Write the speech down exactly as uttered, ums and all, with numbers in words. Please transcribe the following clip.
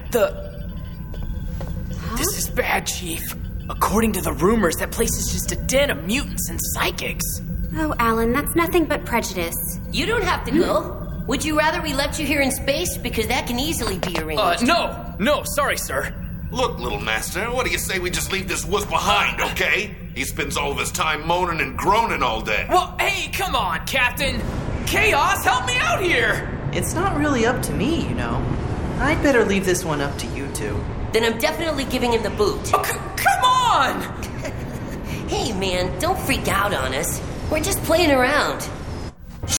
The... Huh? This is bad, Chief. According to the rumors, that place is just a den of mutants and psychics. Oh, Alan, that's nothing but prejudice. You don't have to go. Would you rather we left you here in space? Because that can easily be arranged. Uh, no! No, sorry, sir. Look, little master, what do you say we just leave this wuss behind, okay? He spends all of his time moaning and groaning all day. Well, hey, come on, Captain! Chaos, help me out here! It's not really up to me, you know. I'd better leave this one up to you two. Then I'm definitely giving him the boot. Oh, c- come on! Hey, man, don't freak out on us. We're just playing around.